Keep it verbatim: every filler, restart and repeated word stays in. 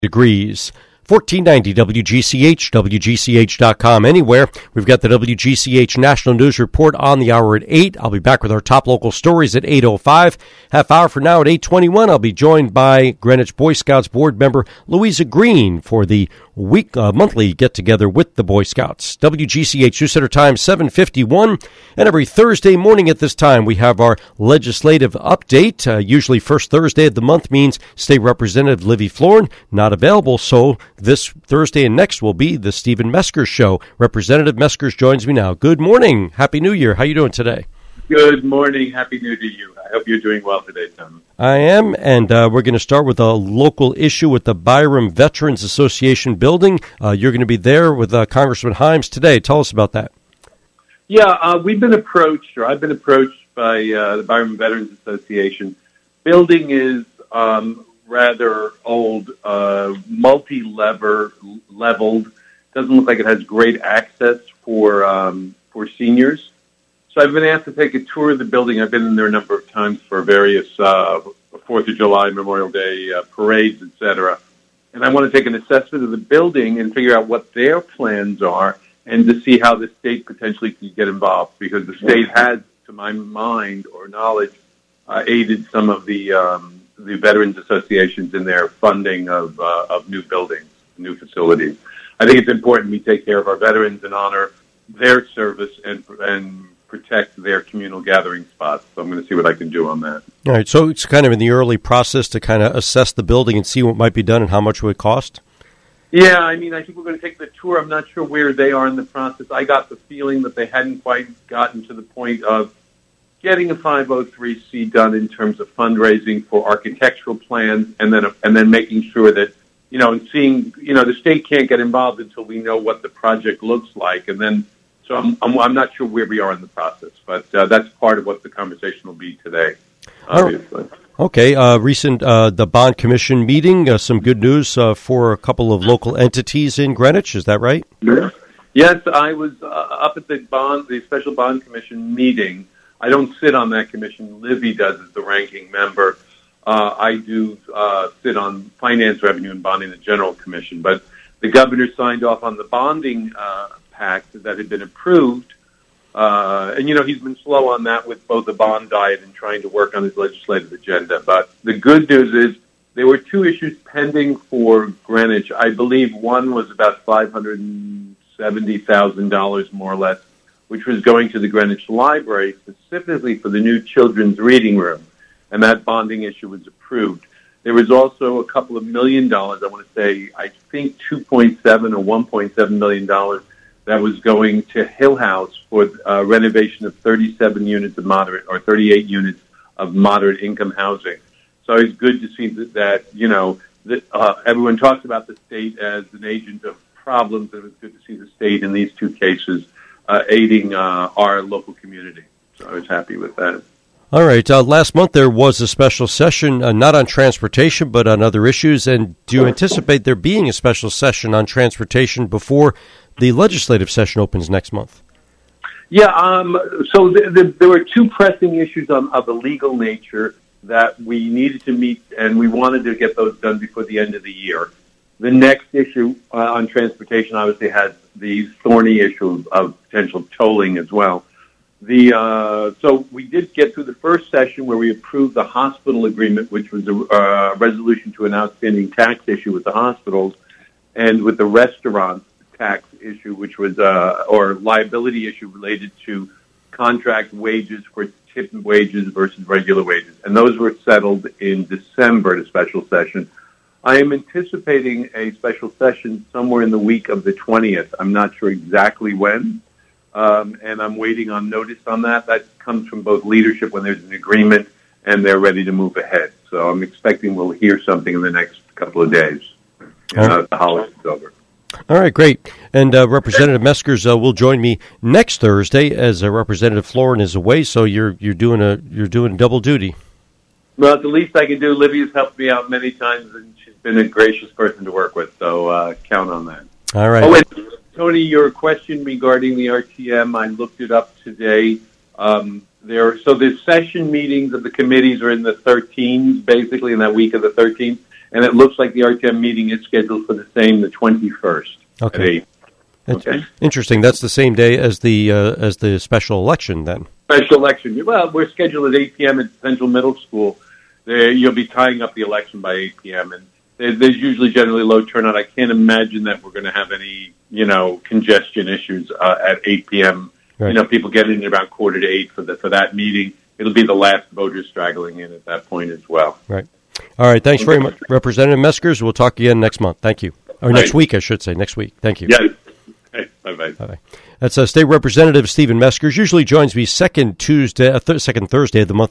degrees. fourteen ninety W G C H, W G C H dot com, anywhere. We've got the W G C H National News Report on the hour at eight. I'll be back with our top local stories at eight oh five. Half hour from now at eight twenty-one, I'll be joined by Greenwich Boy Scouts board member Louisa Green for the week uh, monthly get-together with the Boy Scouts. W G C H News Center time, seven fifty-one. And every Thursday morning at this time, we have our legislative update. Uh, usually first Thursday of the month means State Representative Livy Florin not available, so this Thursday and next will be the Stephen Meskers Show. Representative Meskers joins me now. Good morning. Happy New Year. How are you doing today? Good morning. Happy New Year to you. I hope you're doing well today, Tom. I am, and uh, we're going to start with a local issue with the Byram Veterans Association building. Uh, you're going to be there with uh, Congressman Himes today. Tell us about that. Yeah, uh, we've been approached, or I've been approached by uh, the Byram Veterans Association. Building is um, rather old, uh, multi-lever leveled. Doesn't look like it has great access for um, for seniors. So I've been asked to take a tour of the building. I've been in there a number of times for various uh, Fourth of July, Memorial Day uh, parades, et cetera. And I want to take an assessment of the building and figure out what their plans are and to see how the state potentially can get involved, because the state has, to my mind or knowledge, uh, aided some of the um, the veterans associations in their funding of uh, of new buildings, new facilities. I think it's important we take care of our veterans and honor their service and and protect their communal gathering spots. So I'm going to see what I can do on that. All right. So it's kind of in the early process to kind of assess the building and see what might be done and how much it would cost? Yeah, I mean, I think we're going to take the tour. I'm not sure where they are in the process. I got the feeling that they hadn't quite gotten to the point of getting a five oh three C done in terms of fundraising for architectural plans, and then and then making sure that, you know, and seeing, you know, the state can't get involved until we know what the project looks like. And then, so I'm, I'm, I'm not sure where we are in the process, but uh, that's part of what the conversation will be today, obviously. Okay, uh, recent, uh, the Bond Commission meeting, uh, some good news uh, for a couple of local entities in Greenwich, is that right? Yes, I was uh, up at the bond, the Special Bond Commission meeting. I don't sit on that commission. Livy does as the ranking member. Uh, I do uh, sit on Finance, Revenue, and Bonding, the General Commission. But the governor signed off on the bonding uh, pact that had been approved. Uh, and, you know, he's been slow on that with both the bond diet and trying to work on his legislative agenda. But the good news is there were two issues pending for Greenwich. I believe one was about five hundred seventy thousand dollars, more or less, which was going to the Greenwich Library specifically for the new children's reading room. And that bonding issue was approved. There was also a couple of million dollars, I want to say, I think two point seven or one point seven million dollars, that was going to Hill House for uh, renovation of thirty-seven units of moderate, or thirty-eight units of moderate income housing. So it's good to see that, that you know, that, uh, everyone talks about the state as an agent of problems, and it was good to see the state in these two cases uh, aiding uh, our local community. So I was happy with that. All right. Uh, last month there was a special session, uh, not on transportation, but on other issues. And do you anticipate there being a special session on transportation before the legislative session opens next month? Yeah. Um, so the, the, there were two pressing issues on, of a legal nature that we needed to meet, and we wanted to get those done before the end of the year. The next issue uh, on transportation obviously has the thorny issue of potential tolling as well. The uh, so we did get through the first session where we approved the hospital agreement, which was a uh, resolution to an outstanding tax issue with the hospitals, and with the restaurant tax issue, which was uh, or liability issue related to contract wages for tip wages versus regular wages, and those were settled in December at a special session. I am anticipating a special session somewhere in the week of the twentieth. I'm not sure exactly when. Um, and I'm waiting on notice on that. That comes from both leadership when there's an agreement and they're ready to move ahead. So I'm expecting we'll hear something in the next couple of days. You know, the holiday's over. All right, great. And uh, Representative Meskers uh, will join me next Thursday as uh, Representative Florin is away. So you're you're doing a you're doing double duty. Well, it's the least I can do. Livy's helped me out many times, and she's been a gracious person to work with. So uh, count on that. All right. Oh, wait. Tony, your question regarding the R T M, I looked it up today. Um, there, so the session meetings of the committees are in the thirteens, basically in that week of the thirteenth, And it looks like the R T M meeting is scheduled for the same, the twenty-first. Okay. At eight. That's okay. Interesting. That's the same day as the uh, as the special election, then. Special election. Well, we're scheduled at eight p.m. at Central Middle School. There, you'll be tying up the election by eight p.m. and there's, there's usually generally low turnout. I can't imagine that we're going to have any, you know, congestion issues uh, at eight p.m. Right. You know, people get in about quarter to eight for the for that meeting. It'll be the last voters straggling in at that point as well. Right. All right. Thanks very much, Representative Meskers. We'll talk again next month. Thank you. Or right. next week, I should say. Next week. Thank you. Yes. Hey, bye-bye. Bye-bye. That's uh, State Representative Stephen Meskers. Usually joins me second Tuesday, uh, th- second Thursday of the month.